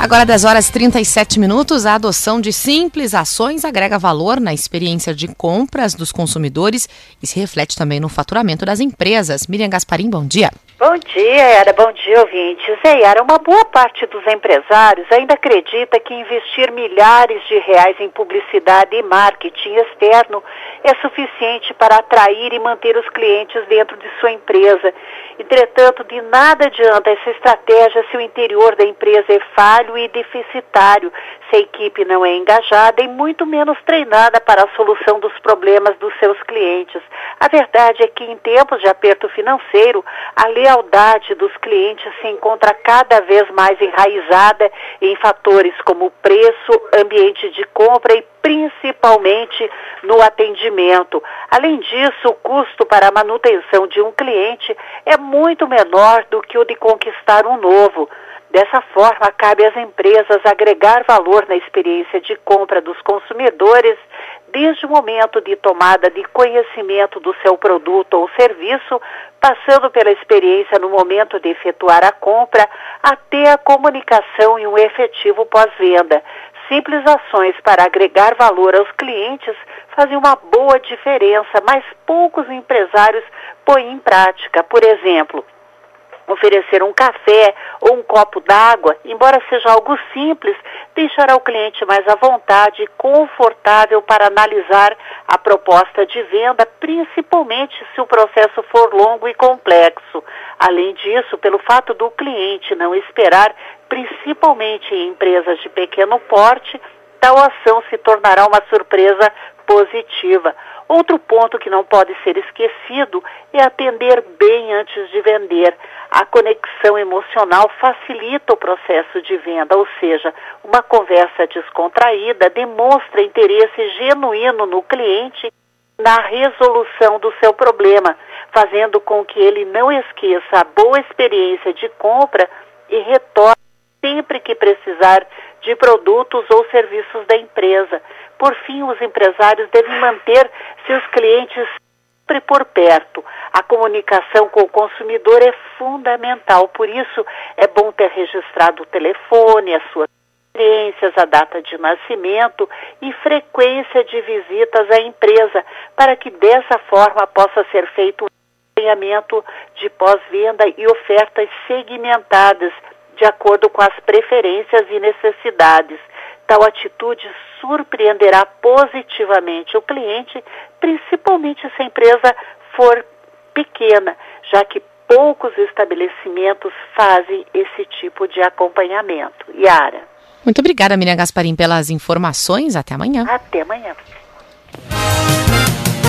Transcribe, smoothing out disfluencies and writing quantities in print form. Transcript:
Agora, 10h37, a adoção de simples ações agrega valor na experiência de compras dos consumidores e se reflete também no faturamento das empresas. Miriam Gasparim, bom dia. Bom dia, Yara. Bom dia, ouvintes. Yara, uma boa parte dos empresários ainda acredita que investir milhares de reais em publicidade e marketing externo é suficiente para atrair e manter os clientes dentro de sua empresa. Entretanto, de nada adianta essa estratégia se o interior da empresa é falho e deficitário, se a equipe não é engajada e muito menos treinada para a solução dos problemas dos seus clientes. A verdade é que em tempos de aperto financeiro, a lealdade dos clientes se encontra cada vez mais enraizada em fatores como preço, ambiente de compra e principalmente no atendimento. Além disso, o custo para a manutenção de um cliente é muito menor do que o de conquistar um novo. Dessa forma, cabe às empresas agregar valor na experiência de compra dos consumidores desde o momento de tomada de conhecimento do seu produto ou serviço, passando pela experiência no momento de efetuar a compra, até a comunicação e um efetivo pós-venda. Simples ações para agregar valor aos clientes fazem uma boa diferença, mas poucos empresários põem em prática. Por exemplo, oferecer um café ou um copo d'água, embora seja algo simples, deixará o cliente mais à vontade e confortável para analisar a proposta de venda, principalmente se o processo for longo e complexo. Além disso, pelo fato do cliente não esperar, principalmente em empresas de pequeno porte, tal ação se tornará uma surpresa positiva. Outro ponto que não pode ser esquecido é atender bem antes de vender. A conexão emocional facilita o processo de venda, ou seja, uma conversa descontraída demonstra interesse genuíno no cliente na resolução do seu problema, fazendo com que ele não esqueça a boa experiência de compra e retorne sempre que precisar de produtos ou serviços da empresa. Por fim, os empresários devem manter seus clientes sempre por perto. A comunicação com o consumidor é fundamental, por isso é bom ter registrado o telefone, as suas experiências, a data de nascimento e frequência de visitas à empresa, para que dessa forma possa ser feito um acompanhamento de pós-venda e ofertas segmentadas de acordo com as preferências e necessidades. Tal atitude surpreenderá positivamente o cliente, principalmente se a empresa for pequena, já que poucos estabelecimentos fazem esse tipo de acompanhamento. Yara. Muito obrigada, Miriam Gasparim, pelas informações. Até amanhã. Até amanhã.